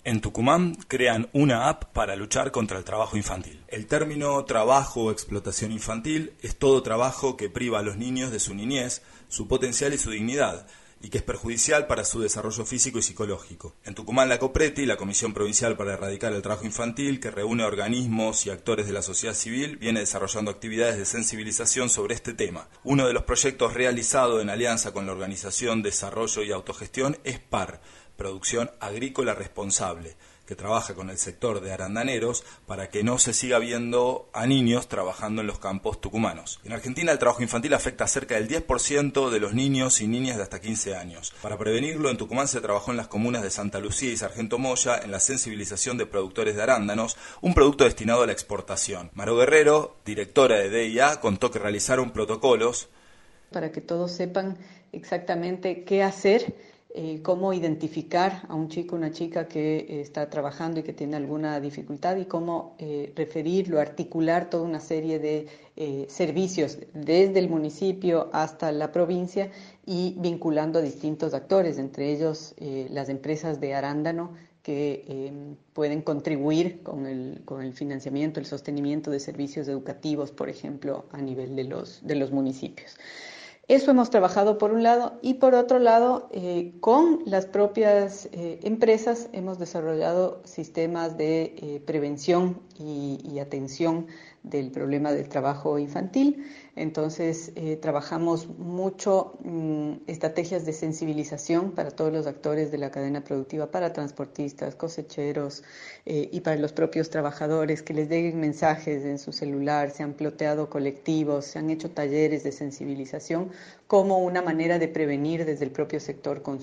En Tucumán crean una app para luchar contra el trabajo infantil. El término trabajo o explotación infantil es todo trabajo que priva a los niños de su niñez, su potencial y su dignidad, y que es perjudicial para su desarrollo físico y psicológico. En Tucumán, la COPRETI, la Comisión Provincial para Erradicar el Trabajo Infantil, que reúne a organismos y actores de la sociedad civil, viene desarrollando actividades de sensibilización sobre este tema. Uno de los proyectos realizados en alianza con la Organización Desarrollo y Autogestión es PAR, Producción Agrícola Responsable, que trabaja con el sector de arandaneros para que no se siga viendo a niños trabajando en los campos tucumanos. En Argentina el trabajo infantil afecta a cerca del 10% de los niños y niñas de hasta 15 años. Para prevenirlo, en Tucumán se trabajó en las comunas de Santa Lucía y Sargento Moya en la sensibilización de productores de arándanos, un producto destinado a la exportación. Maro Guerrero, directora de DIA, contó que realizaron protocolos para que todos sepan exactamente qué hacer, cómo identificar a un chico o una chica que está trabajando y que tiene alguna dificultad y cómo referirlo, articular toda una serie de servicios desde el municipio hasta la provincia y vinculando a distintos actores, entre ellos las empresas de arándano que pueden contribuir con el financiamiento, el sostenimiento de servicios educativos, por ejemplo, a nivel de los municipios. Eso hemos trabajado por un lado y por otro lado, con las propias empresas hemos desarrollado sistemas de prevención y atención del problema del trabajo infantil. Entonces, trabajamos mucho estrategias de sensibilización para todos los actores de la cadena productiva, para transportistas, cosecheros y para los propios trabajadores, que les lleguen mensajes en su celular, se han ploteado colectivos, se han hecho talleres de sensibilización como una manera de prevenir desde el propio sector con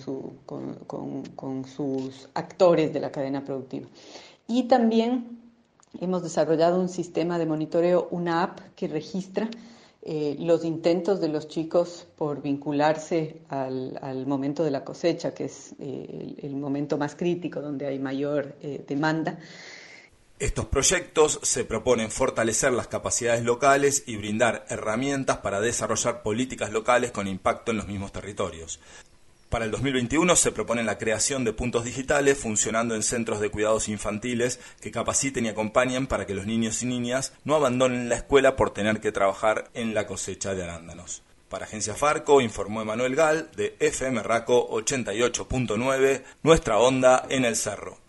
sus actores de la cadena productiva. Y también hemos desarrollado un sistema de monitoreo, una app que registra los intentos de los chicos por vincularse al momento de la cosecha, que es el momento más crítico, donde hay mayor demanda. Estos proyectos se proponen fortalecer las capacidades locales y brindar herramientas para desarrollar políticas locales con impacto en los mismos territorios. Para el 2021 se propone la creación de puntos digitales funcionando en centros de cuidados infantiles que capaciten y acompañen para que los niños y niñas no abandonen la escuela por tener que trabajar en la cosecha de arándanos. Para Agencia Farco informó Emanuel Gal de FM Raco 88.9, Nuestra Onda en el Cerro.